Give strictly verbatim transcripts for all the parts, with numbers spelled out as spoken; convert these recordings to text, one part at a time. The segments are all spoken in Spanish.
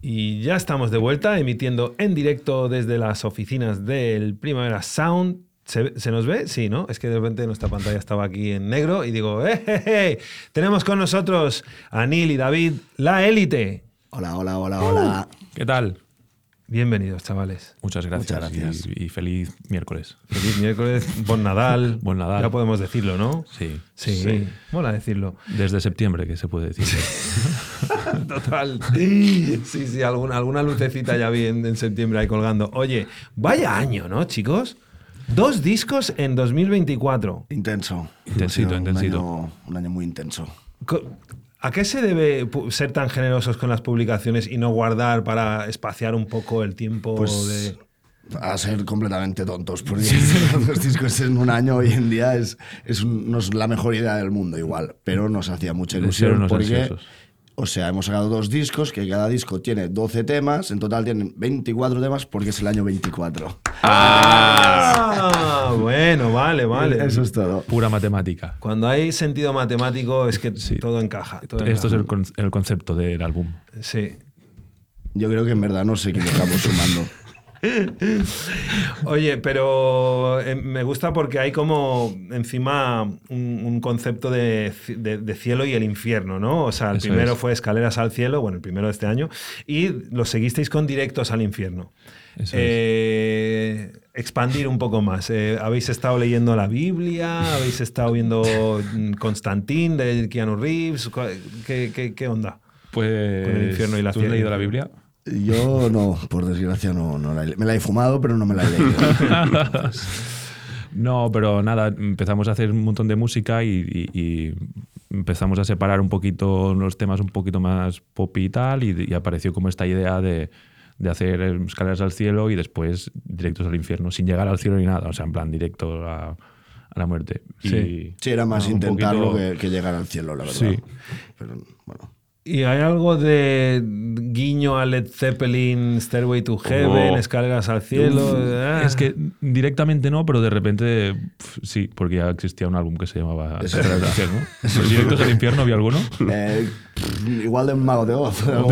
Y ya estamos de vuelta, emitiendo en directo desde las oficinas del Primavera Sound. ¿Se, ¿Se nos ve? Sí, ¿no? Es que de repente nuestra pantalla estaba aquí en negro y digo, ¡eh, eh, eh! Tenemos con nosotros a Neil y David, La Élite. Hola, hola, hola, hola. ¿Qué tal? Bienvenidos, chavales. Muchas gracias. Muchas gracias. Y, y feliz miércoles. Feliz miércoles, bon Nadal. Bon Nadal. Ya podemos decirlo, ¿no? Sí. Sí, sí. mola decirlo. Desde septiembre, que se puede decir. Total. Sí, sí, alguna, alguna lucecita ya vi en, en septiembre ahí colgando. Oye, vaya año, ¿no, chicos? Dos discos en dos mil veinticuatro. Intenso. Intensito, un intensito. Año, un año muy intenso. ¿A qué se debe ser tan generosos con las publicaciones y no guardar para espaciar un poco el tiempo Pues, de...? A ser completamente tontos, porque los discos en un año hoy en día es, es un, no es la mejor idea del mundo igual, pero nos hacía mucha ilusión Unos porque, ansiosos. o sea, hemos sacado dos discos, que cada disco tiene doce temas, en total tienen veinticuatro temas porque es el año veinticuatro. Ah, bueno, vale, vale. Eso es todo. Pura matemática. Cuando hay sentido matemático es que Sí. todo encaja. Todo Esto es encaja. el, con- el concepto del álbum. Sí. Yo creo que en verdad nos equivocamos sumando. Oye, pero eh, me gusta porque hay como encima un, un concepto de, de- de cielo y el infierno, ¿no? O sea, el Eso primero es. fue Escaleras al Cielo, bueno, el primero de este año, y lo seguisteis con Directos al Infierno. Eso Eh, expandir un poco más. Eh, ¿Habéis estado leyendo la Biblia? ¿Habéis estado viendo mm, Constantín de Keanu Reeves? ¿Qué, qué, qué onda? Pues, Con el infierno y la ¿tú has cielo. leído la Biblia? Yo no, por desgracia no, no la he, me la he fumado, pero no me la he leído. No, pero nada, empezamos a hacer un montón de música y, y- y empezamos a separar un poquito los temas un poquito más pop y tal, y, y apareció como esta idea de, de hacer Escaleras al Cielo y después Directos al Infierno, sin llegar al cielo ni nada, o sea, en plan directo a, a la muerte. Y, Sí. Sí, era más no, un intentarlo poquito- que, que llegar al cielo, la verdad. Sí. Pero bueno. ¿Y hay algo de guiño a Led Zeppelin, Stairway to Heaven, Oh. Escaleras al Cielo? Ah. Es que directamente no, pero de repente pf, sí, porque ya existía un álbum que se llamaba Eso Escaleras al es Infierno. ¿Los Directos al Infierno había alguno? Eh, igual de un mago de Oz. O,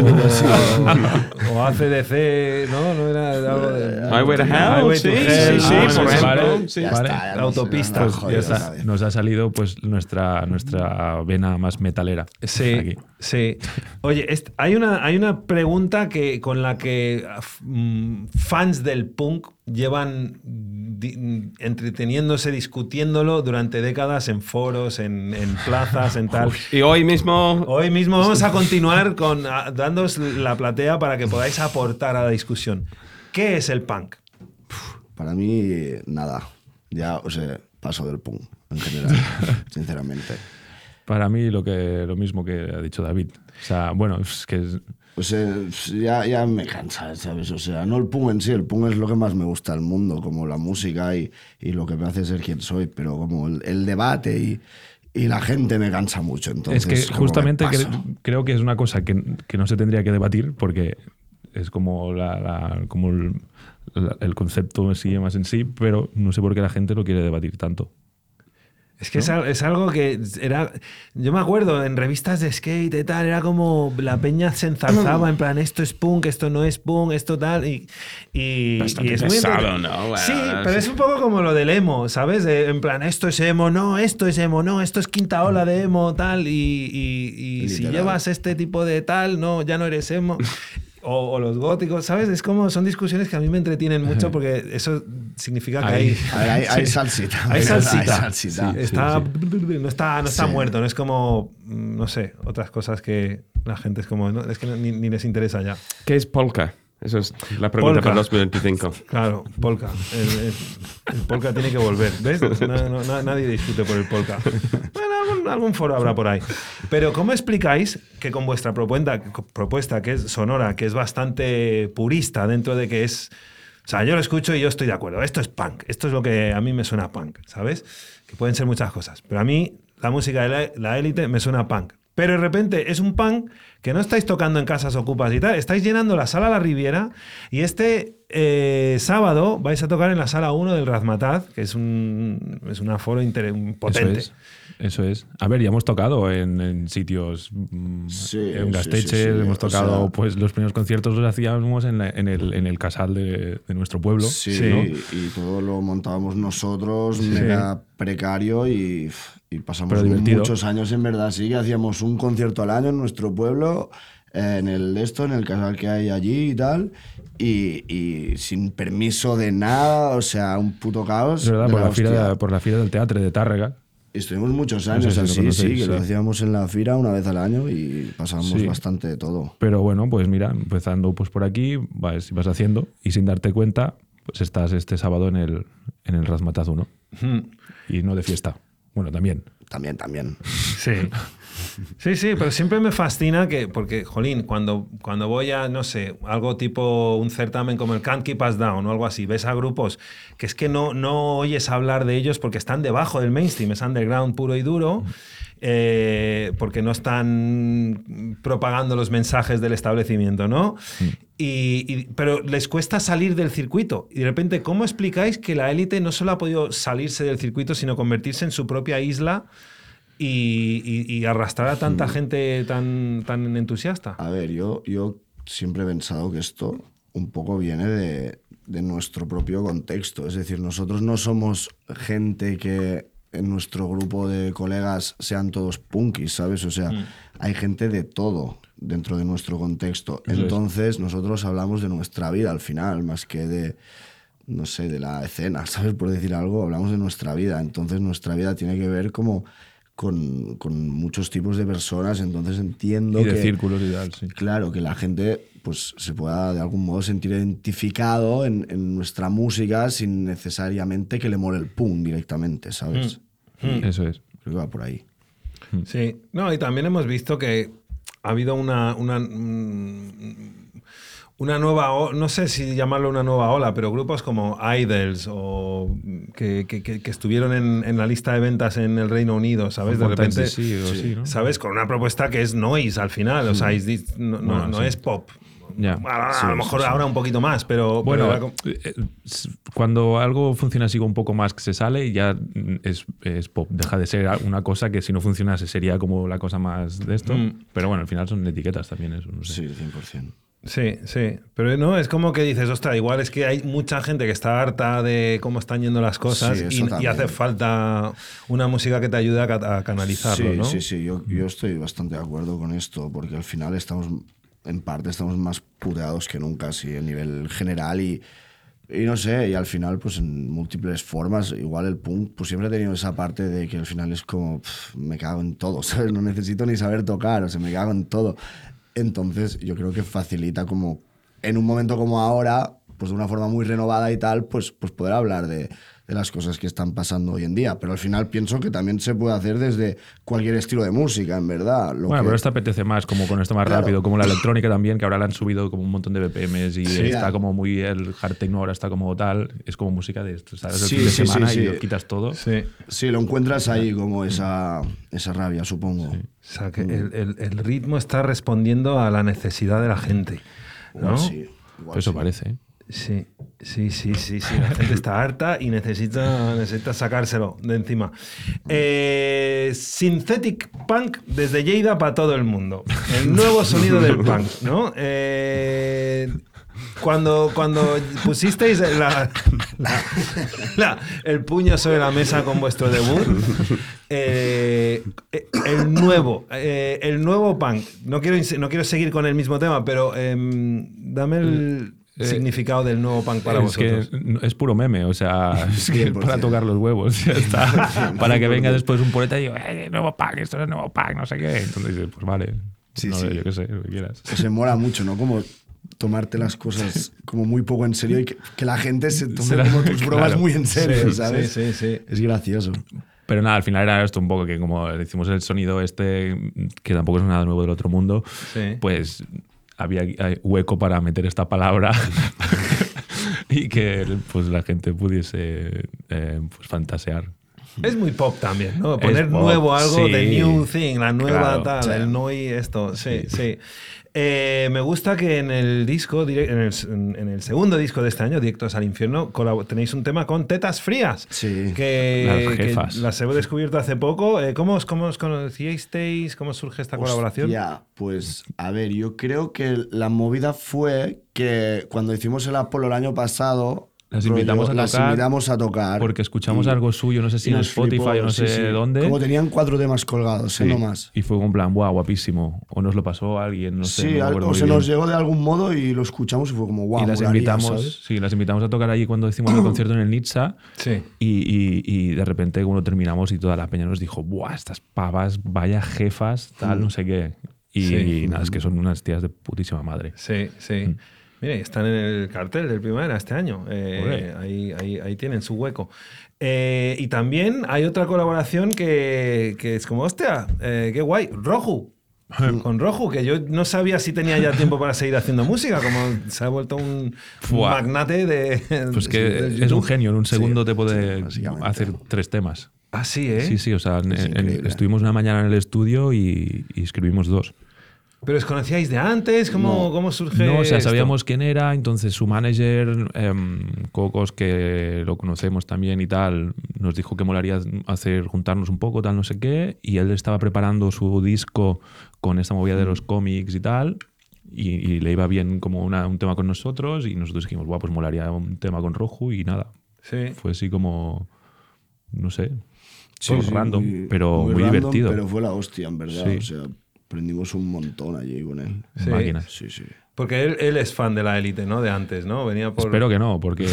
o A C D C, ¿no? No era algo de... Highway to Hell, Highway sí, to sí, Hell. sí, Ah, por vale, ejemplo. vale. Sí. Ya Vale. está, ya La no autopista. se- no, Pues joder, ya está. nadie. Nos ha salido pues nuestra, nuestra vena más metalera. Sí, Aquí. sí. Oye, est- hay, una, hay una pregunta que, con la que mm, fans del punk llevan di- entreteniéndose, discutiéndolo durante décadas en foros, en, en plazas, en tal. Y hoy mismo, Hoy mismo vamos a continuar con a- dándoos la platea para que podáis aportar a la discusión. ¿Qué es el punk? Para mí, nada. Ya, o sea, paso del punk en general, sinceramente. Para mí lo, que, lo mismo que ha dicho David. O sea, bueno, es que es- O sea, ya, ya me cansa, ¿sabes? O sea, no el punk en sí, el punk es lo que más me gusta del mundo, como la música y, y lo que me hace ser quien soy, pero como el, el debate y, y la gente me cansa mucho. Entonces, es que como justamente paso. cre- creo que es una cosa que, que no se tendría que debatir porque es como, la, la- como el, la- el concepto en sí más en sí, pero no sé por qué la gente lo quiere debatir tanto. Es que es, al- es algo que era. Yo me acuerdo en revistas de skate y tal, era como la peña se enzarzaba en plan, esto es punk, esto no es punk, esto tal. Y, y, Bastante y es muy pesado, entre- ¿no? Bueno, sí, sí. pero es un poco como lo del emo, ¿sabes? De- en plan, esto es emo, no, esto es emo, no, esto es quinta ola de emo, tal. Y, y- y si Literal. llevas este tipo de tal, no, ya no eres emo. O, o los góticos, ¿sabes? Es como, son discusiones que a mí me entretienen mucho porque eso significa que Ahí. hay. A ver, hay, hay salsita. Hay salsita. Hay salsita. Sí. Está, No está, no está Sí. muerto, no es como, mm, no sé, otras cosas que la gente es como, no, es que no- ni, ni les interesa ya. ¿qué es polka? Esa es la pregunta Polka. para dos mil veinticinco. Claro, polka. El, el- el polka tiene que volver, ¿ves? No- no- na- nadie discute por el polka. Bueno, algún, algún foro habrá por ahí. Pero ¿cómo explicáis que con vuestra propuesta, propuesta, que es sonora, que es bastante purista dentro de que es... O sea, yo lo escucho y yo estoy de acuerdo. Esto es punk. Esto es lo que a mí me suena punk, ¿sabes? Que pueden ser muchas cosas. Pero a mí la música de la, la élite me suena punk. Pero de repente es un punk que no estáis tocando en casas ocupas y tal, estáis llenando la sala La Riviera y este eh, sábado vais a tocar en la sala uno del Razmataz, que es un, es un aforo inter- potente. Eso es, eso es. A ver, ya hemos tocado en, en sitios, mm, Sí, en Gasteiz, sí, sí, sí. hemos O tocado, sea, pues los primeros conciertos los hacíamos en, la- en, el, en el casal de, de nuestro pueblo. Sí, Sí. ¿no? y todo lo montábamos nosotros, mega precario y, y pasamos Pero divertido. muchos años en verdad. Sí, que hacíamos un concierto al año en nuestro pueblo, eh, en el esto, en el casal que hay allí y tal, y, y sin permiso de nada, o sea, un puto caos. Es verdad, de por la, hostia. fira, por la fira del teatro de Tárrega. Estuvimos muchos No años sé si lo así, conocéis, sí, que lo sí. hacíamos en la fira una vez al año y pasábamos Sí. bastante de todo. Pero bueno, pues mira, empezando pues por aquí, vas, vas haciendo y sin darte cuenta, pues estás este sábado en el, en el Razmataz uno. Mm. Y no de fiesta. Bueno, también. También, también. Sí. Sí, sí, pero siempre me fascina que, porque, jolín, cuando, cuando voy a, no sé, algo tipo un certamen como el Can't Keep Us Down o algo así, ves a grupos que es que no, no oyes hablar de ellos porque están debajo del mainstream, es underground puro y duro, eh, porque no están propagando los mensajes del establecimiento, ¿no? Y, y- pero les cuesta salir del circuito. Y de repente, ¿cómo explicáis que la élite no solo ha podido salirse del circuito, sino convertirse en su propia isla y, y- y arrastrar a tanta gente tan, tan entusiasta? A ver, yo, yo siempre he pensado que esto un poco viene de, de nuestro propio contexto. Es decir, nosotros no somos gente que en nuestro grupo de colegas sean todos punkis, ¿sabes? O sea, Mm. hay gente de todo dentro de nuestro contexto. Eso es. Entonces, nosotros hablamos de nuestra vida al final, más que de, no sé, de la escena, ¿sabes? Por decir algo, hablamos de nuestra vida. Entonces, nuestra vida tiene que ver como con, con muchos tipos de personas. Entonces, entiendo Y de que... círculos y tal, sí. Claro, que la gente pues, se pueda de algún modo sentir identificado en, en nuestra música sin necesariamente que le mole el punk directamente, ¿sabes? Mm. Y Eso es. creo que va por ahí. Sí, no, y también hemos visto que ha habido una, una, mm, una nueva, o- no sé si llamarlo una nueva ola, pero grupos como Idols o que, que- que- que estuvieron en, en la lista de ventas en el Reino Unido, ¿sabes? De Fontaines repente, D C o sí, ¿no? ¿sabes? Con una propuesta que es noise al final, o sea, es di- no, no- Bueno, no sí. es pop. Ya. A, a Sí, lo sí, mejor sí. ahora un poquito más, pero... Bueno, pero era como- eh, s- cuando algo funciona así un poco más que se sale, ya mm, es, es pop. Deja de ser una cosa que si no funcionase sería como la cosa más de esto. Mm. Pero bueno, al final son etiquetas también eso. No sé. Sí, cien por ciento. Sí, sí, pero no, es como que dices, ostras, igual es que hay mucha gente que está harta de cómo están yendo las cosas Sí, eso y, y también. hace falta una música que te ayude a, ca- a canalizarlo, Sí, ¿no? sí, sí, yo, yo estoy bastante de acuerdo con esto, porque al final estamos, en parte, estamos más puteados que nunca, sí, a nivel general y, y no sé, y al final, pues en múltiples formas, igual el punk, pues siempre ha tenido esa parte de que al final es como, pff, me cago en todo, ¿sabes? No necesito ni saber tocar, o sea, me cago en todo. Entonces, yo creo que facilita como, en un momento como ahora, pues de una forma muy renovada y tal, pues, pues poder hablar de, de las cosas que están pasando hoy en día. Pero al final pienso que también se puede hacer desde cualquier estilo de música, en verdad. Lo Bueno, que- pero esto apetece más, como con esto más Claro. rápido, como la electrónica también, que ahora le han subido como un montón de B P Ms y Sí, está ya. como muy el hard techno ahora está como tal, es como música de esto, ¿sabes? El Sí, fin de sí, sí, semana sí. y lo quitas todo. Sí. Sí, lo encuentras ahí como esa, esa rabia, supongo. O sea, que el, el- el ritmo está respondiendo a la necesidad de la gente, ¿no? Igual sí. igual Eso sí. parece. ¿eh? Sí, sí, sí, sí, sí. La gente está harta y necesita, necesita sacárselo de encima. Eh, Synthetic Punk desde Lleida para todo el mundo. El nuevo sonido del punk, ¿no? Eh, cuando, cuando pusisteis la- la- la- el puño sobre la mesa con vuestro debut, eh, el nuevo, eh, el nuevo punk. No quiero, ins- no quiero seguir con el mismo tema, pero em, dame el Eh, significado del nuevo punk para es vosotros. que no- es puro meme, o sea, es que es cien por para ciento. tocar los huevos, ya está. Para que venga después un poeta y diga, eh, nuevo pack, esto es nuevo pack, no sé qué. Entonces dices, pues vale, Sí, no, sí. yo qué sé, lo que quieras. Pues se mola mucho, ¿no? Como tomarte las cosas como muy poco en serio y que, que la gente se tome Será- como tus bromas claro. muy en serio, Sí, ¿sabes? sí, sí, sí. Es gracioso. Pero nada, al final era esto un poco que como decimos el sonido este, que tampoco es nada nuevo del otro mundo, Sí. pues había hay hueco para meter esta palabra y que pues la gente pudiese eh, pues fantasear. Es muy pop también, ¿no? Poner pop, nuevo algo, sí. the new thing, la nueva Claro. tal, Sí. el noi esto, sí, sí. Eh, me gusta que en el disco, direct- en el, en el segundo disco de este año, Directos al Infierno, colabo- tenéis un tema con Tetas Frías. Sí. Que, Las que jefas. las he descubierto hace poco. Eh, ¿cómo, os, ¿Cómo os conocisteis? ¿Cómo surge esta colaboración? Ya, pues a ver, yo creo que la movida fue que cuando hicimos el Apolo el año pasado, Las invitamos a las tocar invitamos a tocar. Porque escuchamos y- algo suyo, no sé si y en nos Spotify flipó, o no sí, sé sí. dónde. Como tenían cuatro temas colgados, ¿eh? Sí. No más. Y fue un plan, guau, guapísimo. O nos lo pasó a alguien, no sé. sí, no me al- acuerdo o muy se bien. nos llegó de algún modo y lo escuchamos y fue como guau. Y las molaría, invitamos, ¿sabes? sí, las invitamos a tocar allí cuando hicimos el concierto en el Nizza. Sí. Y, y- y de repente cuando terminamos y toda la peña nos dijo, ¡buah, estas pavas, vaya jefas, tal, no sé qué! Y, Sí. y nada, es que son unas tías de putísima madre. Sí, sí. Mm. Mire, están en el cartel del Primavera este año. Eh, Ole. ahí, ahí, ahí tienen su hueco. Eh, y también hay otra colaboración que, que es como, hostia, eh, qué guay, Roju. Con Roju, que yo no sabía si tenía ya tiempo para seguir haciendo música, como se ha vuelto un, un Buah. magnate de. Pues que de es YouTube. un genio, en un segundo te puede sí, básicamente. hacer tres temas. Ah, sí, ¿eh? Sí, sí, o sea, en- Es en- increíble. estuvimos una mañana en el estudio y, y escribimos dos. ¿Pero os conocíais de antes? ¿Cómo, No. cómo surge No, o sea, esto? sabíamos quién era, entonces su manager, em, Cocos, que lo conocemos también y tal, nos dijo que molaría hacer juntarnos un poco, tal, no sé qué, y él estaba preparando su disco con esta movida de los cómics y tal, y, y le iba bien como una- un tema con nosotros, y nosotros dijimos, guau, pues molaría un tema con Roju, y nada, Sí. fue así como, no sé, Sí, todo sí, random, muy- pero muy, random, divertido. Pero fue la hostia, en verdad. Sí. O sea, aprendimos un montón allí con él. Sí. Máquinas. Sí, sí. Porque él, él es fan de la élite, ¿no? De antes, ¿no? Venía por. Espero que no, porque...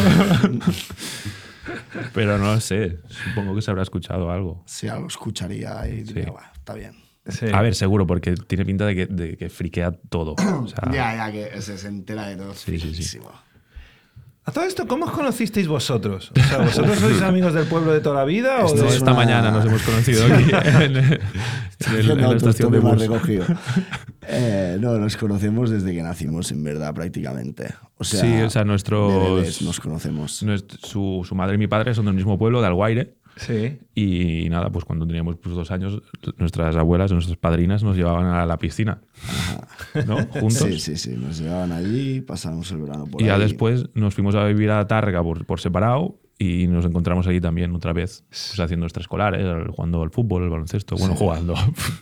Pero no lo sé, supongo que se habrá escuchado algo. Sí, algo escucharía y diría, Sí. "Buah, está bien". Sí. A ver, seguro, porque tiene pinta de que, de que friquea todo. O sea, Ya, ya, que se, se entera de todo. Sí, sí, sí. Friquísimo. A todo esto, ¿cómo os conocisteis vosotros? O sea, ¿vosotros sois amigos del pueblo de toda la vida? O Esto no, de- es esta una- mañana nos hemos conocido aquí en, en el- Haciendo en la estación de autostop y más bus. recogido. Eh, no, nos conocemos desde que nacimos, en verdad, prácticamente. O sea, Sí, o sea, nuestros- de bebés nos conocemos. Nuest- Su, su madre y mi padre son del mismo pueblo, de Alguaire. Sí. Y nada, pues cuando teníamos pues, dos años, nuestras abuelas, nuestras padrinas nos llevaban a la piscina. ¿No? Juntos. Sí, sí, sí. Nos llevaban allí, pasábamos el verano por Y ya ahí. después nos fuimos a vivir a Tárrega por, por separado y nos encontramos allí también otra vez, pues haciendo extraescolares, jugando al fútbol, el baloncesto, bueno, jugando,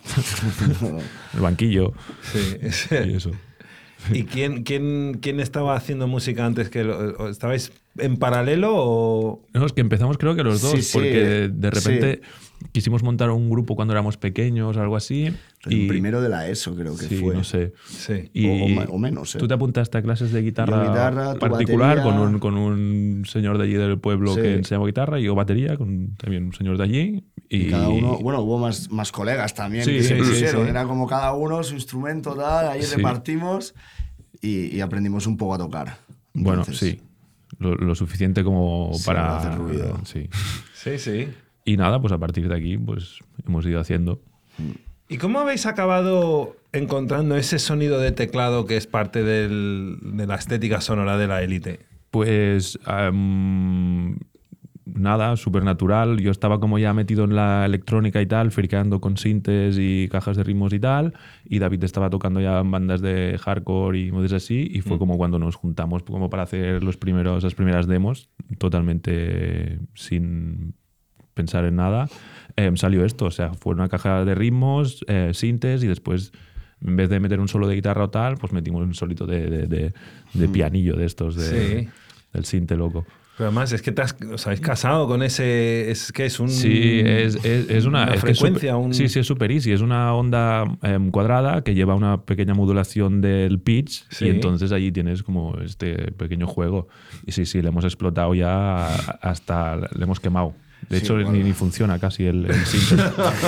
el banquillo Sí. sí. y eso. ¿Y quién, quién, quién estaba haciendo música antes que lo, o ¿estabais en paralelo o...? No, es que empezamos creo que los dos, Sí, sí, porque de repente sí. quisimos montar un grupo cuando éramos pequeños, algo así. En y primero de la ESO, creo que sí, fue. no sé. Sí. Y O- o me- o menos, ¿eh? Tú te apuntaste a clases de guitarra, Yo guitarra, tú particular batería. con un, con un señor de allí del pueblo Sí. que enseñaba guitarra y yo batería con también un señor de allí. Y, Y cada uno, bueno, hubo más, más colegas también Sí, que se sí, sí, pusieron. sí. Era como cada uno su instrumento, tal, ahí Sí. repartimos y, y aprendimos un poco a tocar. Bueno, Entonces, sí. Lo, lo suficiente como Sí, para para hacer ruido. Sí. Sí, sí. Y nada, pues a partir de aquí pues hemos ido haciendo. ¿Y cómo habéis acabado encontrando ese sonido de teclado que es parte del- de la estética sonora de la élite? Pues am, nada, súper natural. Yo estaba como ya metido en la electrónica y tal, friqueando con sintes y cajas de ritmos y tal. Y David estaba tocando ya en bandas de hardcore y modas así. Y fue como cuando nos juntamos como para hacer los primeros, las primeras demos, totalmente sin pensar en nada. Em, salió esto, o sea, fue una caja de ritmos, eh, sintes y después, en vez de meter un solo de guitarra o tal, pues metimos un solito de, de, de- de pianillo de estos, de, Sí. del sinte loco. Pero además es que te has, os habéis casado con ese... Es que es un... Sí, es, es, es una, una es que es frecuencia, super- un... Sí, sí, es super easy. Es una onda em, cuadrada que lleva una pequeña modulación del pitch Sí. y entonces allí tienes como este pequeño juego. Y sí, sí, le hemos explotado ya hasta... Le hemos quemado. De Sí, hecho, bueno. ni, ni funciona casi el, el synth.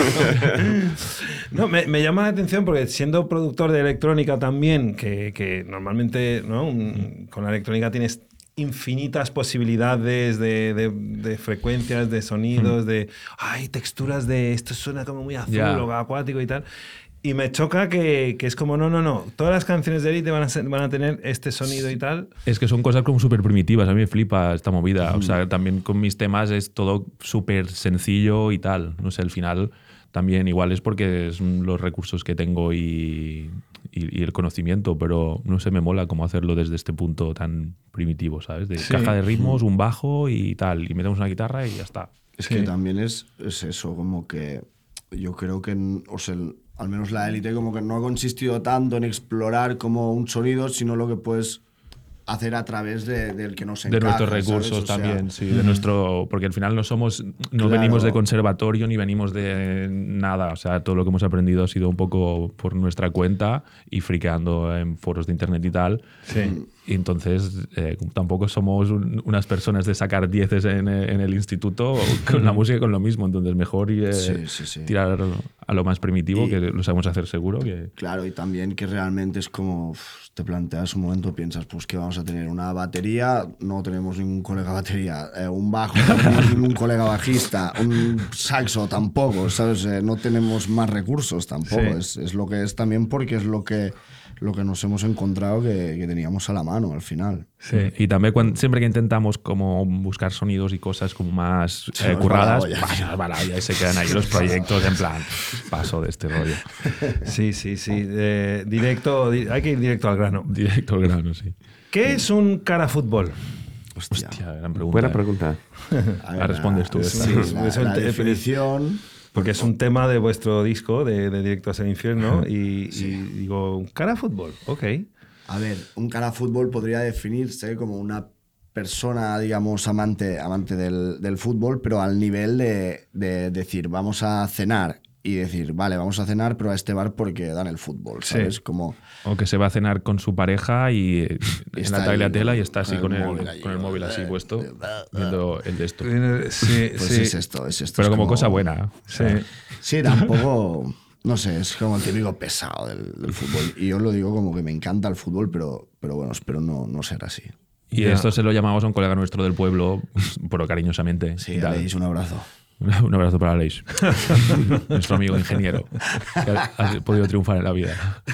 No, me, me llama la atención porque siendo productor de electrónica también, que, que normalmente ¿no? Un- con la electrónica tienes infinitas posibilidades de, de- de frecuencias, de sonidos, de ay, texturas de esto suena como muy azul Ya. o acuático y tal. Y me choca que, que es como, no, no, no, todas las canciones de Élite van a, ser, van a tener este sonido y tal. Es que son cosas como súper primitivas, a mí me flipa esta movida. O sea, también con mis temas es todo súper sencillo y tal. No sé, al final también igual es porque son los recursos que tengo y, y, y el conocimiento, pero no sé, me mola cómo hacerlo desde este punto tan primitivo, ¿sabes? De Sí. caja de ritmos, un bajo y tal, y metemos una guitarra y ya está. Es Sí. que también es, es eso, como que yo creo que, en- o sea, el- al menos la Élite como que no ha consistido tanto en explorar como un sonido, sino lo que puedes hacer a través de- del que nos De encaja, nuestros ¿sabes? recursos O sea, también, sí, de nuestro, porque al final no somos, no Claro. venimos de conservatorio ni venimos de nada, o sea, todo lo que hemos aprendido ha sido un poco por nuestra cuenta y friqueando en foros de internet y tal. Sí. Y entonces eh, tampoco somos un- unas personas de sacar dieces en, en el instituto con la música y con lo mismo, entonces mejor eh, Sí, sí, sí. tirar a lo más primitivo, Y- que lo sabemos hacer seguro. Que, Claro, y también que realmente es como, uf, te planteas un momento, piensas, pues que vamos a tener una batería, no tenemos ningún colega batería, eh, un bajo, no tenemos ningún colega bajista, un saxo tampoco, ¿sabes? Eh, no tenemos más recursos tampoco, Sí. es, es lo que es también porque es lo que, lo que nos hemos encontrado que, que teníamos a la mano al final. Sí. Y también cuando, siempre que intentamos como buscar sonidos y cosas como más Se eh, nos va curradas, la olla. pues, se nos va la olla y se quedan ahí los proyectos en plan, paso de este rollo. Sí, sí, sí. Eh, directo, di- hay que ir directo al grano. Directo al grano, sí. ¿Qué es un cara fútbol? Hostia. Hostia, gran pregunta. Buena eh. pregunta. A La respondes tú, Sí, esta. la, Es un la te- definición... Porque es un tema de vuestro disco, de, de Directo hacia el Infierno, y, y digo, un cara fútbol, ok. A ver, un cara fútbol podría definirse como una persona, digamos, amante, amante del, del fútbol, pero al nivel de, de decir, vamos a cenar y decir, vale, vamos a cenar, pero a este bar porque dan el fútbol, ¿sabes? Sí. Como, O que se va a cenar con su pareja y eh, en está la ahí tagliatela con- y está así con con el el, móvil ahí, con el móvil así puesto, viendo el de esto. Sí, pues sí. es esto, es esto. Pero es como cosa buena. Sí. Sí, tampoco, no sé, es como el típico pesado del, del fútbol. Y yo lo digo como que me encanta el fútbol, pero, pero bueno, espero no, no ser así. Y Ya. esto se lo llamamos a un colega nuestro del pueblo, pero cariñosamente. Sí, y tal. Aleix, un abrazo. Un abrazo para Aleix, nuestro amigo ingeniero, que ha, ha podido triunfar en la vida.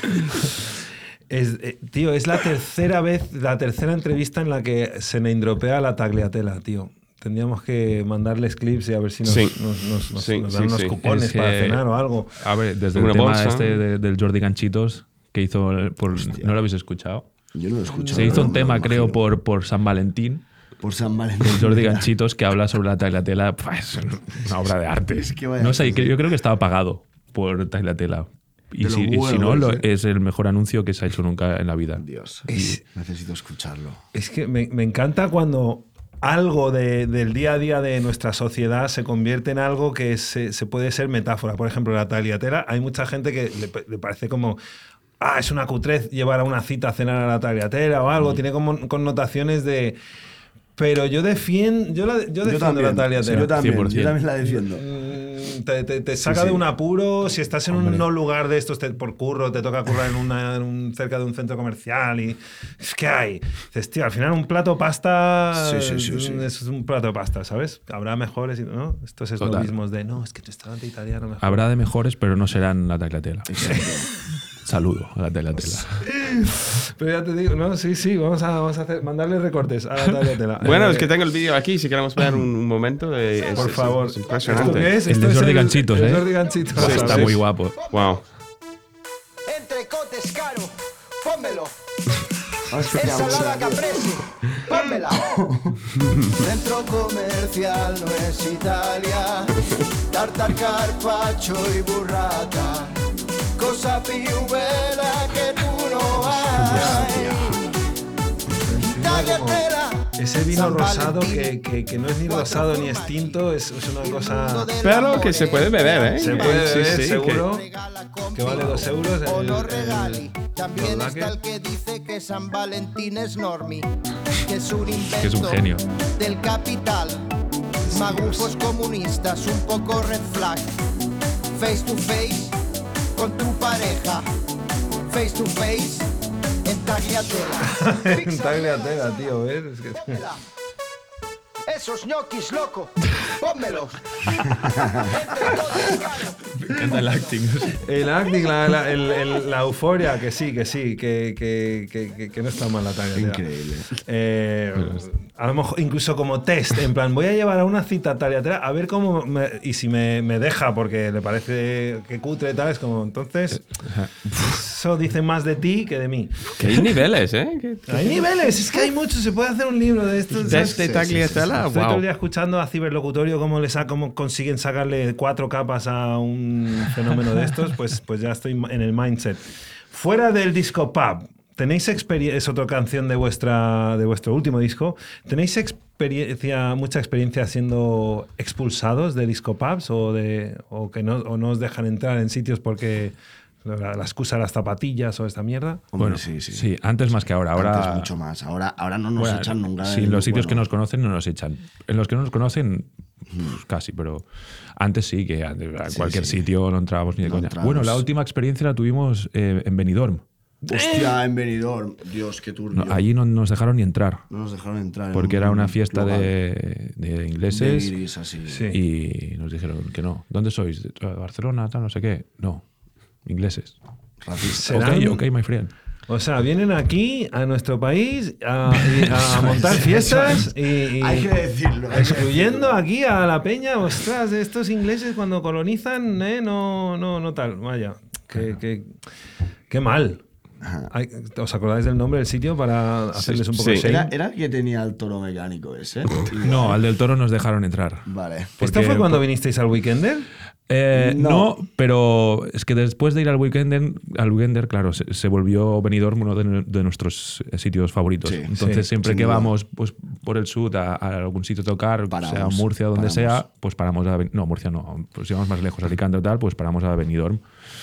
Es, eh, tío, es la tercera vez, la tercera entrevista en la que se me indropea la tagliatela, tío. Tendríamos que mandarles clips y a ver si nos, Sí. nos, nos- nos- Sí, nos dan sí, unos sí. cupones Es que- para cenar o algo. A ver, desde Una el tema bolsa. este de- del Jordi Ganchitos, que hizo, el- por, ¿no lo habéis escuchado? Yo no lo he escuchado. Se hizo pero un me tema, lo creo, imagino. por, por San Valentín, Por San Valentín. del Jordi Ganchitos, que habla sobre la tagliatela. Pues, una obra de arte. Es que vaya No sé, cosa. que yo creo que estaba pagado por tagliatela. Y De si, los y si no, huevos, lo- ¿eh? es el mejor anuncio que se ha hecho nunca en la vida. Dios, Es- necesito escucharlo. Es que me, me encanta cuando algo de- del día a día de nuestra sociedad se convierte en algo que se, se puede ser metáfora. Por ejemplo, la tagliatela, hay mucha gente que le, pa- le parece como, ah, es una cutrez llevar a una cita a cenar a la tagliatela o algo, tiene como connotaciones de... Pero yo defiendo, yo, la, yo defiendo la tagliatela. yo también, cien por yo ciento. también la defiendo. Mm, Te, te- te saca sí. de un apuro. Si estás en Hombre. un no lugar de estos te- por curro, te toca currar en, una, en un, cerca de un centro comercial y es que hay. Dices, tío, al final un plato pasta Sí, sí, sí, es, sí. un- es un plato de pasta, ¿sabes? Habrá mejores, y- ¿no? Estos Total. esnovismos de no, es que tu restaurante italiano mejor. Habrá de mejores, pero no serán la tagliatela. Exacto. Saludo a la tagliatela. Pero ya te digo, no, sí, sí, vamos a, vamos a hacer, mandarle recortes a la tagliatela. Bueno, Eh, es que tengo el vídeo aquí, si queremos ver un, un momento. De, es- Por es- favor. Es ¿Esto impresionante. qué es? El Esto de es Jordi Ganchitos, el ¿eh? Jordi Ganchitos, Sí, está ¿sabes? muy guapo. Wow. Entrecotes caro, pónmelo. Hostia, Ensalada tío. caprese, pónmela. Centro comercial no es Italia. Tartar, carpaccio y burrata. Cosa più bella que tú no hay. Tagliatela. Ese vino San rosado Valentín. que, que, que no es ni rosado ni es tinto, es, es una cosa... Pero que se puede beber, ¿eh? Se puede Sí, beber, sí, seguro. que- Que vale dos euros el- O no el- regali. También los está lager. el que dice que San Valentín es normi, que es un invento Que es un genio. del capital. Magufos comunistas, un poco red flag. Face to face con tu pareja. Face to face en tagliatela. En tagliatela, tío, ¿ves? Es que- Esos ñoquis, loco. Pónmelo. Me encanta el acting. El acting, la, la, el, el, la euforia, que sí, que sí, que, que, que, que no está mal la talla. Increíble. Eh, a lo mejor incluso como test, en plan, voy a llevar a una cita tal y tal, a ver cómo, me, y si me, me deja porque le parece que cutre y tal, es como, entonces, eso dice más de ti que de mí. Que hay niveles, ¿eh? Que- Hay niveles, es que hay muchos, se puede hacer un libro de estos. De ¿sabes? este tagliatella, Estoy todo el día wow. escuchando a Ciberlocutorio cómo, les sa- cómo consiguen sacarle cuatro capas a un fenómeno de estos, pues, pues ya estoy en el mindset. Fuera del disco pub, ¿tenéis experiencia? Es otra canción de, vuestra, de vuestro último disco. ¿Tenéis experiencia, mucha experiencia siendo expulsados de disco pubs o, de, o que no, o no os dejan entrar en sitios porque la, la excusa de las zapatillas o esta mierda? Hombre, Bueno, sí, sí. sí, antes más que ahora. Ahora Antes mucho más. Ahora, ahora no nos Bueno, echan nunca. sí, de- en los sitios bueno, que nos conocen no nos echan. En los que no nos conocen, pues, casi, pero antes sí, que a a Sí, cualquier sí. sitio no entrábamos ni de No coña. entrábamos. Bueno, la última experiencia la tuvimos eh, en Benidorm. Hostia, en Benidorm. Dios, qué turbio. No, allí no nos dejaron ni entrar, No nos dejaron entrar. en porque un era una fiesta lugar de, de de ingleses guiris, así. Sí. y nos dijeron que no. ¿Dónde sois? ¿De Barcelona? Tal, no sé qué. No, ingleses. Racista. ¿Serán- Ok, ok, my friend. O sea, vienen aquí a nuestro país a, y a montar fiestas y, y Hay que decirlo. hay que excluyendo decirlo. aquí a la peña. Ostras, estos ingleses cuando colonizan, eh, no, no, no tal. Vaya, qué, qué, qué mal. Ajá. Hay- ¿Os acordáis del nombre del sitio para hacerles un poco de sí. shame? Era, era el que tenía el toro mecánico ese. No, al del Toro nos dejaron entrar. Vale. ¿Esto porque- fue cuando vinisteis al Weekender? Eh, no. No. pero es que después de ir al Weekender, al Weekender claro, se, se volvió Benidorm uno de, de nuestros sitios favoritos. Sí, Entonces, sí, siempre sin que duda. vamos pues, por el sur a, a algún sitio a tocar, Paramos, sea Murcia o donde paramos. sea, pues paramos a. Ben- No, Murcia no, pues si vamos más lejos, Alicante o tal, pues paramos a Benidorm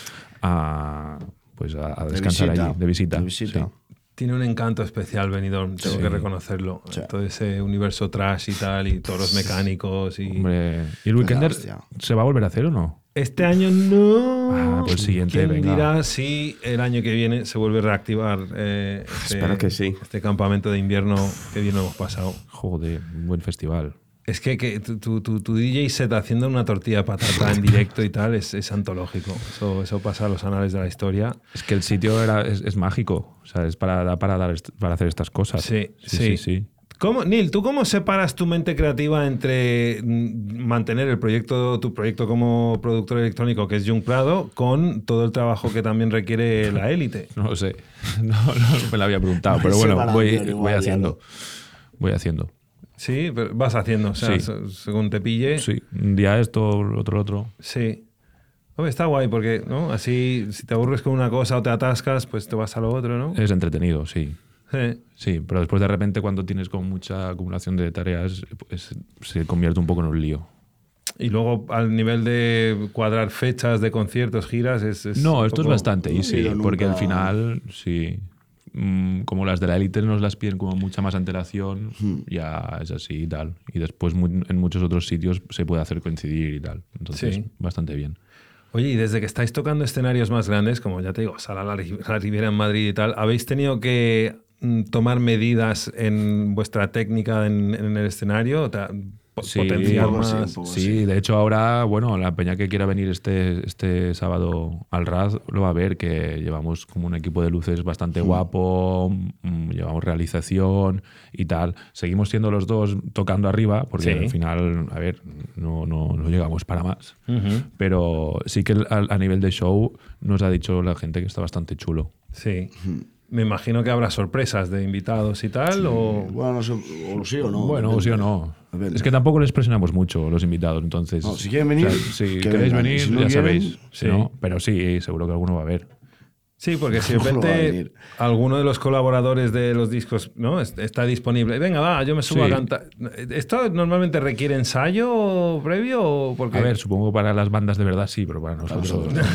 a, pues a, a De descansar visita. allí, de visita. De visita. sí. Tiene un encanto especial Benidorm, tengo Sí. que reconocerlo. Sí. Todo ese universo trash y tal, y toros mecánicos. Y... Hombre, ¿y el Weekender hostia. se va a volver a hacer o no? Este año no. Ah, pues siguiente, ¿Quién venga. dirá si el año que viene se vuelve a reactivar eh, este, Espero que sí. este campamento de invierno que bien lo hemos pasado? Joder, un buen festival. Es que, que tu, tu, tu- tu D J set haciendo una tortilla de patata en directo y tal es, es antológico. Eso, eso pasa a los anales de la historia. Es que el sitio era, es, es mágico, o sea, es para, da para, dar est- para hacer estas cosas. Sí, sí. sí. sí, sí. ¿Cómo, Neil, ¿tú cómo separas tu mente creativa entre mm, mantener el proyecto, tu proyecto como productor electrónico, que es Jung Prado, con todo el trabajo que también requiere la élite? No lo sé, no, no me lo había preguntado, pero Muy bueno, separado, voy, pero voy igual, haciendo. Voy haciendo. Sí, pero vas haciendo, o sea, Sí. se- según te pille. Sí, un día esto, otro, otro. Sí. Hombre, está guay porque, ¿no? Así, si te aburres con una cosa o te atascas, pues te vas a lo otro, ¿no? Es entretenido, sí. Sí. Sí, pero después de repente cuando tienes con mucha acumulación de tareas, pues, se convierte un poco en un lío. Y luego, al nivel de cuadrar fechas de conciertos, giras, es. es No, un esto es poco- bastante no he easy, ido porque al nunca. final, sí, mm, como las de la élite nos las piden como mucha más antelación, Hmm. ya es así y tal. Y después mu- en muchos otros sitios se puede hacer coincidir y tal. Entonces, Sí. bastante bien. Oye, y desde que estáis tocando escenarios más grandes, como ya te digo, Sala La, Ri- La Riviera en Madrid y tal, ¿habéis tenido que mm, tomar medidas en vuestra técnica en, en el escenario? O sea, po- Sí, potenciar un poco sí, más. un poco Sí, de hecho ahora, bueno, la peña que quiera venir este, este sábado al R A D lo va a ver, que llevamos como un equipo de luces bastante guapo, mm, llevamos realización y tal. Seguimos siendo los dos tocando arriba, porque Sí. al final, a ver, no, no, no llegamos para más. Ujú. Pero sí que a, a nivel de show nos ha dicho la gente que está bastante chulo. Sí. Me imagino que habrá sorpresas de invitados y tal, o... Bueno, no sé, o sí o no. bueno, depende. sí o no. Depende. Es que tampoco les presionamos mucho los invitados, entonces... No, si quieren venir, si que queréis vengan. venir, Si no ya quieren, sabéis. Si sí. no, pero sí, seguro que alguno va a haber. Sí, porque si de No va a repente venir. alguno de los colaboradores de los discos, ¿no? Es- está disponible. Venga, va, yo me subo Sí. a cantar. ¿Esto normalmente requiere ensayo previo o porque... A ver, supongo que para las bandas de verdad sí, pero para nosotros... no.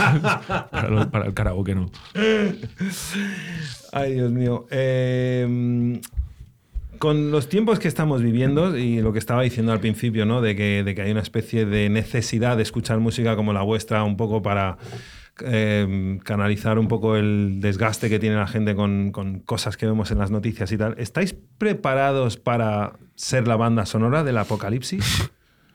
para, lo- para el karaoke no. Ay, Dios mío. Eh, con los tiempos que estamos viviendo y lo que estaba diciendo al principio, ¿no? De que, de que hay una especie de necesidad de escuchar música como la vuestra un poco para eh, canalizar un poco el desgaste que tiene la gente con, con cosas que vemos en las noticias y tal. ¿Estáis preparados para ser la banda sonora del apocalipsis?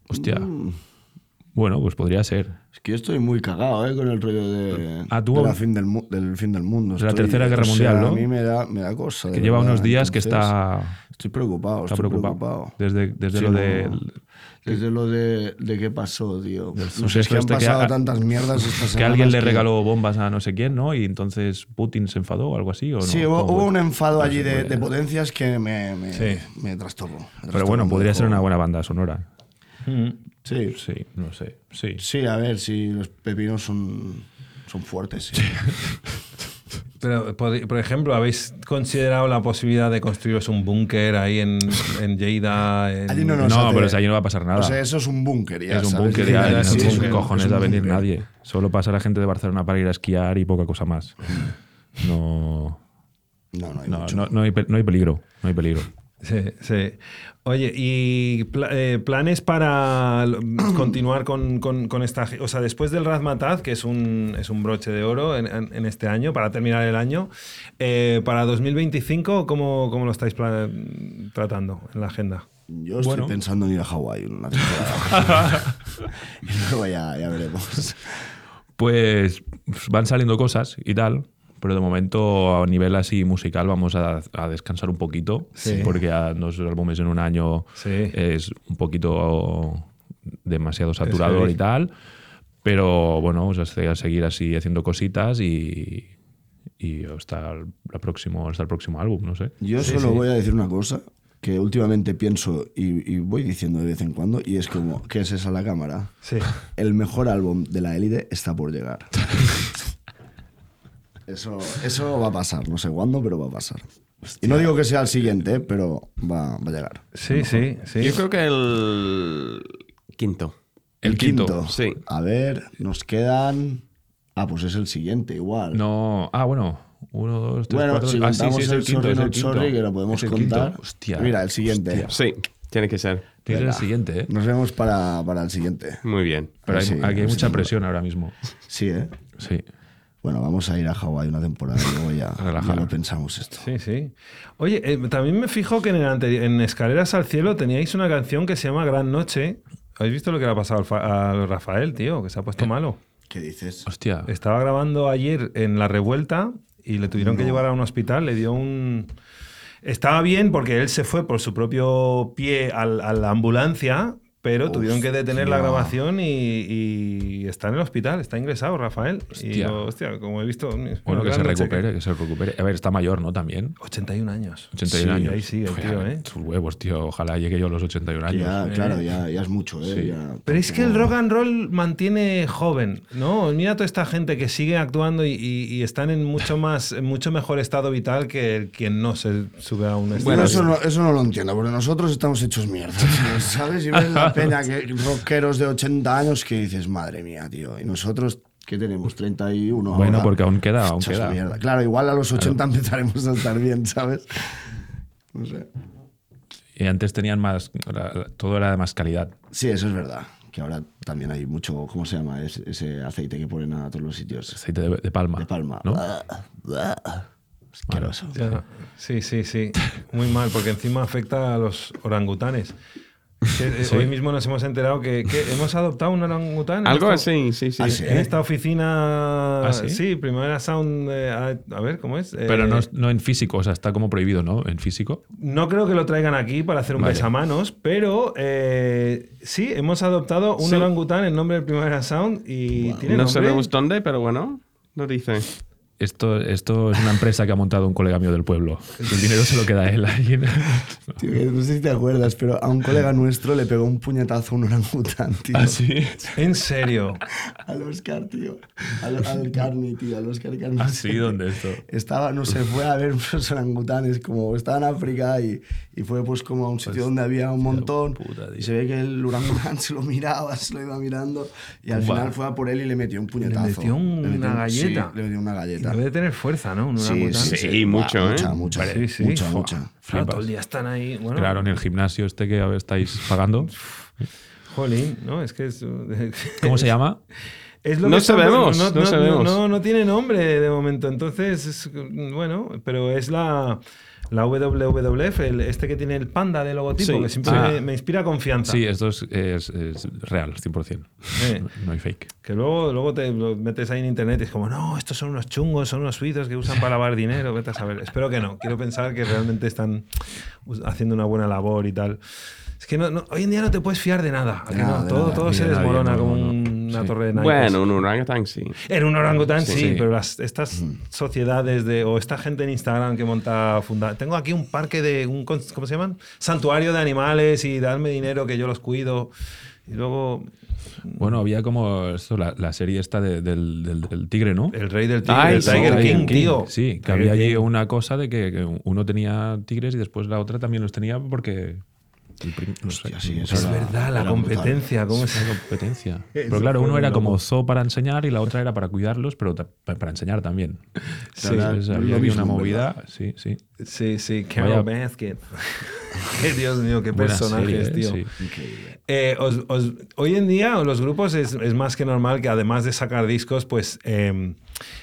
Hostia. Mm. Bueno, pues podría ser. Es que yo estoy muy cagado, ¿eh? Con el rollo de, Ah, tú- de la fin del, mu- del fin del mundo. De la Estoy- Tercera Guerra o sea, Mundial, ¿no? A mí me da, me da cosa. Que de lleva verdad. unos días que Entonces, está, Estoy preocupado, está estoy preocupado. preocupado. Desde, desde Sí, lo no. de... Desde lo de, de qué pasó, tío. Del No sé, suceso es que han este que pasado a- tantas mierdas estas Que alguien le semanas que- regaló bombas a no sé quién, ¿no? Y entonces Putin se enfadó o algo así, ¿o no? Sí, hubo, ¿Cómo hubo fue? un enfado No allí sé, de, pues, de potencias que me, me, Sí. me trastocó. me Pero trastocó, bueno, me podría dejó- ser una buena banda sonora. Sí, Sí, no sé. Sí. sí, a ver si los pepinos son, son fuertes. Sí. Pero, pod- por ejemplo, ¿habéis considerado la posibilidad de construiros un búnker ahí en, en Lleida? En- Allí no No, nos hace- pero si allí no va a pasar nada. O sea, eso es un búnker ya. es un ¿sabes? búnker Sí, ya, ya, y sí, no es tiene un- cojones es un a venir búnker. nadie. Solo pasa la gente de Barcelona para ir a esquiar y poca cosa más. No, No, no hay no, mucho. no, no hay, pe- no hay peligro. No hay peligro. Sí, sí. Oye, ¿y pla- eh, planes para lo- continuar con, con- con esta... gi- O sea, después del Razmataz, que es un, es un broche de oro en, en- en este año, para terminar el año, eh, para dos mil veinticinco, ¿cómo, cómo lo estáis pla- tratando en la agenda? Yo estoy Bueno. pensando en ir a Hawái una temporada. Y luego ya, ya veremos. Pues van saliendo cosas y tal, pero de momento a nivel así musical vamos a, a descansar un poquito, Sí. porque a dos álbumes en un año Sí. es un poquito demasiado saturador heavy. y tal, pero bueno, o sea, a seguir así haciendo cositas y, y hasta, el, la próximo, hasta el próximo álbum, no sé. Yo Sí, solo sí. voy a decir una cosa que últimamente pienso y, y voy diciendo de vez en cuando, y es como, ¿qué es esa la cámara? Sí. El mejor álbum de la élite está por llegar. Eso, eso va a pasar, no sé cuándo, pero va a pasar. Y no digo que sea el siguiente, pero va, va a llegar. Sí, sí, sí. Yo creo que el quinto. El quinto. Sí. A ver, nos quedan... Ah, pues es el siguiente, igual. No, ah, bueno, uno, dos, tres, Bueno, cuatro. si ah, sí, contamos sí, es el, el quinto, Sorry es el Not quinto. Sorry, que lo podemos Es el quinto. contar. Hostia. Mira, el siguiente. Sí, tiene que ser. Tienes el Venga. siguiente, ¿eh? Nos vemos para, para el siguiente. Muy bien. Pero hay, Sí, aquí hay sí, mucha sí. presión ahora mismo. Sí, ¿eh? Sí. Bueno, vamos a ir a Hawái una temporada y luego ya, Relajar. ya lo pensamos esto. Sí, sí. Oye, eh, también me fijo que en, el anteri- en Escaleras al Cielo teníais una canción que se llama Gran Noche. ¿Habéis visto lo que le ha pasado al, Fa- al Rafael, tío? Que se ha puesto malo. ¿Qué dices? Hostia. Estaba grabando ayer en La Revuelta y le tuvieron que llevar a un hospital. Le dio un... Estaba bien porque él se fue por su propio pie al- a la ambulancia, pero tuvieron que detener la Hostia. grabación y, y está en el hospital, está ingresado Rafael. Y Hostia. digo, hostia, como he visto... Bueno, que gran se noche recupere, que se recupere. A ver, está mayor, ¿no? También. ochenta y un años. ochenta y uno Sí, años. ahí sigue el Pues, tío, ¿eh? Tus huevos, tío. Ojalá llegue yo a los ochenta y un Que años. ya, claro, ya, ya es mucho, ¿eh? Sí. Ya Pero es que el tampoco- rock and roll mantiene joven, ¿no? Mira toda esta gente que sigue actuando y, y- y están en mucho más, en mucho mejor estado vital que el- quien no se sube a un Bueno, escenario. eso no, eso no lo entiendo, porque nosotros estamos hechos mierda, tío, ¿sabes? Y ves la peña que rockeros de ochenta años que dices, madre mía, tío. Y nosotros, ¿qué tenemos? treinta y uno Bueno, ahora. porque aún queda, aún Hechos queda. mierda. Claro, igual a los ochenta empezaremos a estar bien, ¿sabes? No sé. Y antes tenían más. la- la- todo era de más calidad. Sí, eso es verdad. Que ahora también hay mucho, ¿cómo se llama? Es- ese aceite que ponen a todos los sitios. Aceite de, de palma. De palma. ¿no? Asqueroso. Ya. Sí, sí, sí. Muy mal, porque encima afecta a los orangutanes. Que, eh, Sí. Hoy mismo nos hemos enterado que, que hemos adoptado un orangután. en Algo esta- así, sí, sí. Ah, sí. En esta oficina. ¿Ah, sí? Primavera Sound. eh, a, a ver, ¿cómo es? Eh, Pero no, no en físico, o sea, está como prohibido, ¿no? En físico. No creo que lo traigan aquí para hacer un Vale. besamanos, pero eh, sí, hemos adoptado un Sí. orangután en nombre de Primavera Sound y tiene No nombre. sabemos dónde, pero bueno, lo dice. Esto, esto es una empresa que ha montado un colega mío del pueblo. El dinero se lo queda a él. Ahí. Tío, que no sé si te acuerdas, pero a un colega nuestro le pegó un puñetazo a un orangután, tío. ¿Ah, sí? En serio. Al Oscar, tío. Al, al Carni, tío. Al Oscar Carni. ¿Ah, sí? ¿Dónde esto? Estaba, no sé, fue a ver unos orangutanes, como estaba en África y, y fue pues como a un sitio donde había un montón. puta, tío. Y se ve que el orangután se lo miraba, se lo iba mirando y al Pumba. final fue a por él y le metió un puñetazo. metió un- Le una galleta. Sí, le metió una galleta. Debe de tener fuerza, ¿no? Un Sí, orangután. sí, Sí, sí. mucho, Buah, ¿eh? Mucha, mucha. Sí, sí. Mucha, Fua. mucha. Claro, Flipas. todo el día están ahí. Bueno, Claro, en el gimnasio este que estáis pagando. Jolín, ¿no? Es que es. ¿Cómo se llama? Es lo No que están- sabemos, no, no no- sabemos. No, no tiene nombre de momento. Entonces, es- bueno, pero es la, la W W F, el- este que tiene el panda de logotipo, Sí. que siempre Ah. me, me inspira confianza. Sí, esto es, es- es real, cien por ciento. Eh. No, no hay fake. Que luego, luego te lo metes ahí en internet y es como, no, estos son unos chungos, son unos suizos que usan para lavar dinero. Vete a saber. Espero que no. Quiero pensar que realmente están haciendo una buena labor y tal. Es que no, no- hoy en día no te puedes fiar de nada. ¿A que Nada, no? de todo nada. todo Ni se de nadie, desmorona no, como no, no. un- una Sí. torre de naipes. Bueno, un orangután sí. En un orangután sí, Sí. pero las, estas sociedades de, o esta gente en Instagram que monta funda, tengo aquí un parque de un con- ¿cómo se llaman? Santuario de animales y darme dinero que yo los cuido. Y luego Bueno, había como esto, la, la serie esta de- del, del- del tigre, ¿no? el rey del tigre, Ay, el sí. Tiger Tiger King, tío. Sí, que Tiger había allí King. una cosa de que, que uno tenía tigres y después la otra también los tenía porque... el prim- no sé, Hostia, sí, eso Es era- verdad, la era competencia, ¿cómo es se una competencia. Eso Pero claro, fue uno muy era como loco. zoo para enseñar y la otra era para cuidarlos, pero ta- pa- para enseñar también. Sí, Entonces, lo había ahí mismo, una en movida, verdad. sí, sí. Sí, sí, Carol Vaya- Baskin. Dios mío, qué Buena personajes, serie, ¿eh? tío. Sí. Increíble. Eh, os- os- hoy en día los grupos es, es más que normal que además de sacar discos, pues eh,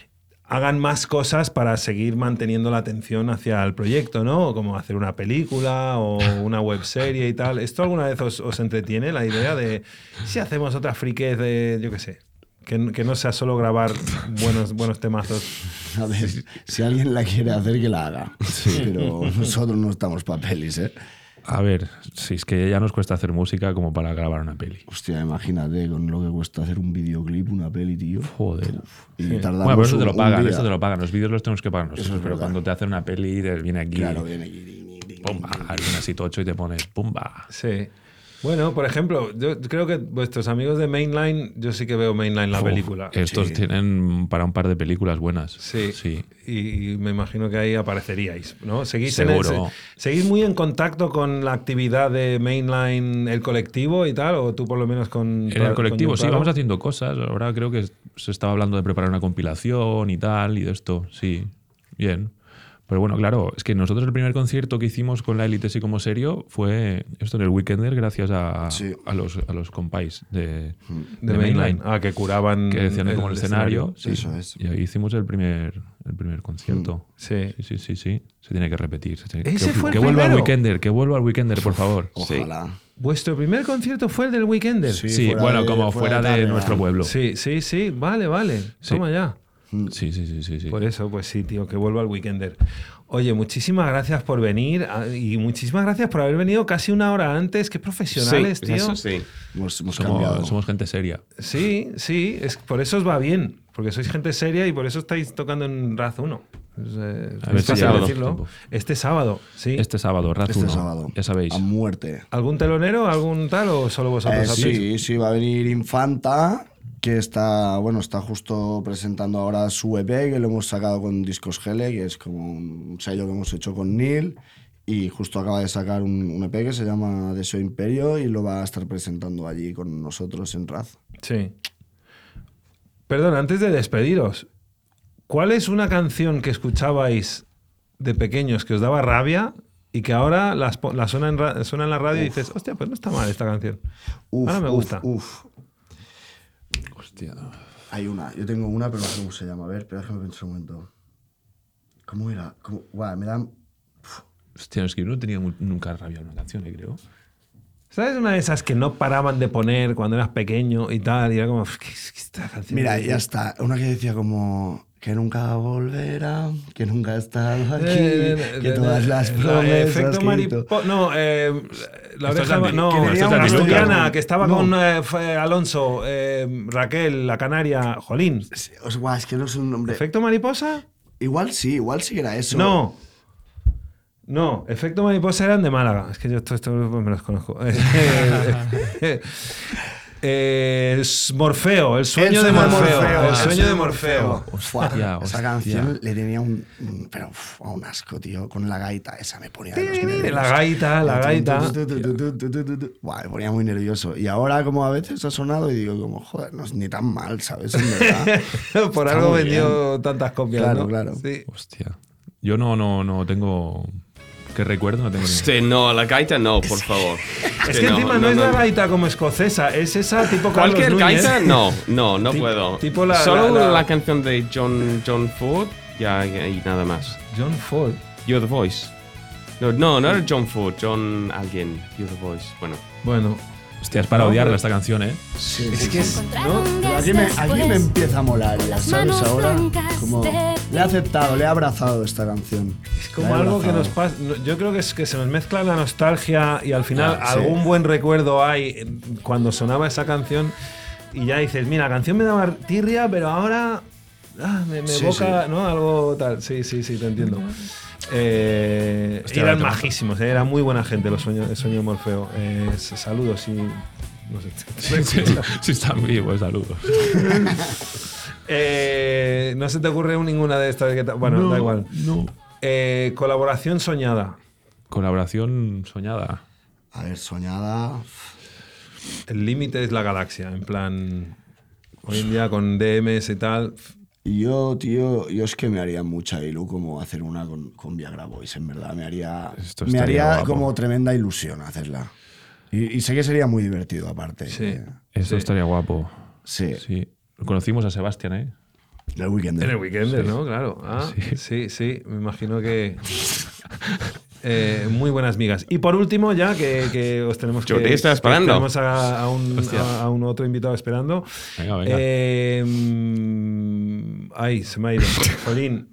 hagan más cosas para seguir manteniendo la atención hacia el proyecto, ¿no? Como hacer una película o una webserie y tal. ¿Esto alguna vez os, os entretiene la idea de si hacemos otra friquez de, yo qué sé, que, que no sea solo grabar buenos, buenos temazos? A ver, si alguien la quiere hacer, que la haga. Pero nosotros no estamos para pelis, ¿eh? A ver, si es que ya nos cuesta hacer música como para grabar una peli. Hostia, imagínate con lo que cuesta hacer un videoclip, una peli, tío. Joder. Y tardamos Bueno, pero eso te lo un- pagan, un día. eso te lo pagan. Los vídeos los tenemos que pagar Eso nosotros, es pero verdad. cuando te hacen una peli, te viene aquí, Claro, viene aquí. ding, ding, ding, pumba, ding, ding. alguien así tocho y te pones pumba. Sí. Bueno, por ejemplo, yo creo que vuestros amigos de Mainline, yo sí que veo Mainline la Uf, película. Estos Sí. tienen para un par de películas buenas. Sí. Sí. Y, y me imagino que ahí apareceríais, ¿no? ¿Seguís, en el- Seguro. se- ¿Seguís muy en contacto con la actividad de Mainline, el colectivo y tal? ¿O tú por lo menos con... En el colectivo, con sí, Prado? vamos haciendo cosas. Ahora creo que se estaba hablando de preparar una compilación y tal, y de esto, sí, bien. Pero bueno, claro, es que nosotros el primer concierto que hicimos con la élite así como serio fue esto en el Weekender, gracias a, Sí. a los, a los compáis de, De de Mainline. Ah, que curaban... que decían como el escenario. Sí. Eso es. Y ahí hicimos el primer, el primer concierto. Sí. Sí, sí, sí, sí. Se tiene que repetir. se tiene- ¿Ese que, fue el que vuelva al primero? Weekender, que vuelva al Weekender, por favor. Ojalá. ¿Vuestro primer concierto fue el del Weekender? Sí. Sí, fuera bueno, de- como fuera fuera de de, Tárrega. nuestro pueblo. Sí, sí, sí. Vale, vale. Sí. Toma ya. Sí, sí, sí, sí, sí. Por eso, pues sí, tío, que vuelva al Weekender. Oye, muchísimas gracias por venir ah, y muchísimas gracias por haber venido casi una hora antes. Qué profesionales, Sí, tío. eso sí. Hemos, hemos cambiado. Somos, somos gente seria. Sí, sí, es, por eso os va bien, porque sois gente seria y por eso estáis tocando en Raz uno. Es, eh, A ver es si fácil sábado. decirlo. Este sábado, sí. Este sábado, Raz Este uno, sábado. ya sabéis. A muerte. ¿Algún telonero, algún tal o solo vosotros Eh, hacéis? sí, sí, va a venir Infanta, que está, bueno, está justo presentando ahora su E P, que lo hemos sacado con Discos Gele, que es como un sello que hemos hecho con Neil, y justo acaba de sacar un, un E P que se llama Deseo Imperio y lo va a estar presentando allí con nosotros en Raz. Sí. Perdón, antes de despediros, ¿cuál es una canción que escuchabais de pequeños que os daba rabia y que ahora las po- la suena, en ra- suena en la radio y dices, hostia, pues no está mal esta canción? Uf, Ahora me uf, gusta. Uf, Hostia. hay una, yo tengo una, pero no sé cómo se llama. A ver, pero déjame pensar un momento. ¿Cómo era? ¿Cómo? Guau, me da... Hostia, es que yo no tenía mu- nunca rabia a una canción, eh, creo. ¿Sabes una de esas que no paraban de poner cuando eras pequeño y tal? Y era como, ¿qué es que esta canción? Mira, ya está. Una que decía como... Que nunca volverá, que nunca ha estado aquí, Eh, que eh, todas eh, las eh, promesas efecto que hizo. mariposa. No, eh, la Esto es oreja. anti- No, que tenía esto es una asturiana, peluca. que estaba No. con eh, fue Alonso, eh, Raquel, la canaria, Jolín. Sí, os- guau, es que no es un nombre. ¿Efecto mariposa? Igual sí, igual sí que era eso. No. No, Efecto Mariposa eran de Málaga. Es que yo todos estos grupos me los conozco. Eh, es Morfeo, el sueño de Morfeo. El sueño de Morfeo. Fua, Hostia, esa hostia. canción le tenía un. un- Pero uf, a un asco, tío. Con la gaita, esa me ponía de los nervios. La gaita, la gaita. Tu, tu, tu, tu, tu, tu, tu, tu. Buah, me ponía muy nervioso. Y ahora, como a veces ha sonado, y digo, como, joder, no es ni tan mal, ¿sabes? En verdad. Por Está algo muy vendió tantas copias. Claro, ¿no? claro. Sí. Hostia. Yo no, no, no tengo. que recuerdo no tengo ni idea. Sí, no, la gaita no, por favor. Es que encima no, es la gaita como escocesa, es esa tipo Carlos Cualquier Núñez. gaita, no, no, no Ti- puedo. tipo la- Solo la- la, la- canción de John, John Ford ya, ya, y nada más. John Ford. You're the Voice. No, no, no era John Ford, John alguien. You're the Voice. Bueno. Bueno, Hostia, es para No, odiarla pero- esta canción, ¿eh? Sí, es sí, que sí. es. ¿no? Pero aquí me, aquí me empieza a molar, ya, ¿sabes? Ahora, como le he aceptado, le he abrazado esta canción. Es como La he algo que abrazado. nos pasa. Yo creo que es que se nos mezcla la nostalgia y al final Ah, sí. algún buen recuerdo hay cuando sonaba esa canción y ya dices, mira, la canción me daba tirria, pero ahora ah, me, me Sí, evoca, sí. ¿no? Algo tal. Sí, sí, sí, te entiendo. Eh, Hostia, eran te mata. majísimos, eh, era muy buena gente los sueños, el sueño de Morfeo. Eh, s- saludos y. No sé. Sí, sí, sí, están vivos, saludos. Eh, no se te ocurre ninguna de estas que ta- bueno, da igual. No. Eh, colaboración soñada. Colaboración soñada. A ver, soñada. El límite es la galaxia, en plan. Hoy en día con D Ms y tal. Y yo, tío, yo es que me haría mucha ilu como hacer una con, con Viagra Boys, en verdad. Me haría, Esto me estaría haría guapo. como tremenda ilusión hacerla. Y, y sé que sería muy divertido, aparte. Sí. Eh, Eso Sí. estaría guapo. sí. Sí. Conocimos a Sebastián, ¿eh? El weekend. En el weekend, ¿no? Claro. Ah, sí. sí, Me imagino que. eh, muy buenas migas. Y por último, ya que, que os tenemos que. Jordi está esperando. Tenemos a, a un, Hostia. a, a un otro invitado esperando. Venga, venga. Eh, mm, ay, se me ha ido. Jolín.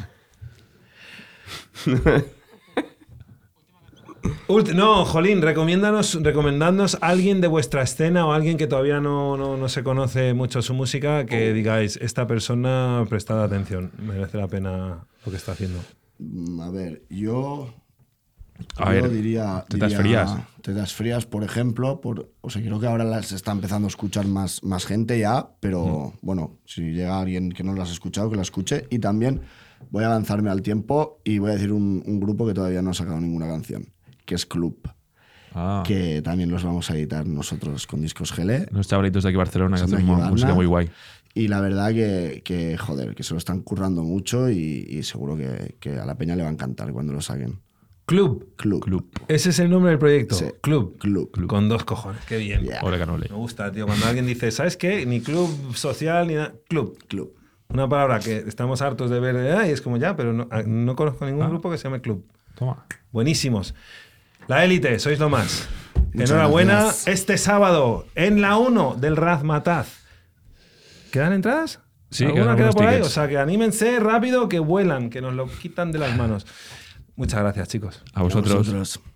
Ult- no, Jolín, recomiéndanos, recomendadnos a alguien de vuestra escena o alguien que todavía no, no, no se conoce mucho su música, que digáis, esta persona, prestad atención, merece la pena lo que está haciendo. Mm, A ver, yo. A yo ver, diría. Tetas diría Frías. Tetas Frías, por ejemplo. Por, o sea, creo que ahora las está empezando a escuchar más, más gente ya, pero bueno, si llega alguien que no las ha escuchado, que la escuche. Y también voy a avanzarme al tiempo y voy a decir un, un grupo que todavía no ha sacado ninguna canción, que es Club, Ah, que también los vamos a editar nosotros con Discos G L. los chavalitos de aquí Barcelona que Son de hacen aquí, mu- Barna. música muy guay. Y la verdad que, que, joder, que se lo están currando mucho y, y seguro que, que a la peña le va a encantar cuando lo saquen. Club. Club. Club. Ese es el nombre del proyecto. Sí. Club. Club. Con dos cojones. Qué bien. Yeah. Ole canole. Me gusta, tío. Cuando alguien dice, ¿sabes qué? Ni club social ni nada. Club. Club. Una palabra que estamos hartos de ver. eh, y es como ya, pero no, no conozco ningún Ah. grupo que se llame club. Toma. Buenísimos. La élite, sois lo más. Muchas Enhorabuena. gracias. Este sábado, en la uno del Razmataz. ¿Quedan entradas? Sí, ¿Alguna quedan queda algunos por ahí? tickets. O sea, que anímense rápido, que vuelan, que nos lo quitan de las manos. Muchas gracias, chicos. A vosotros. A vosotros.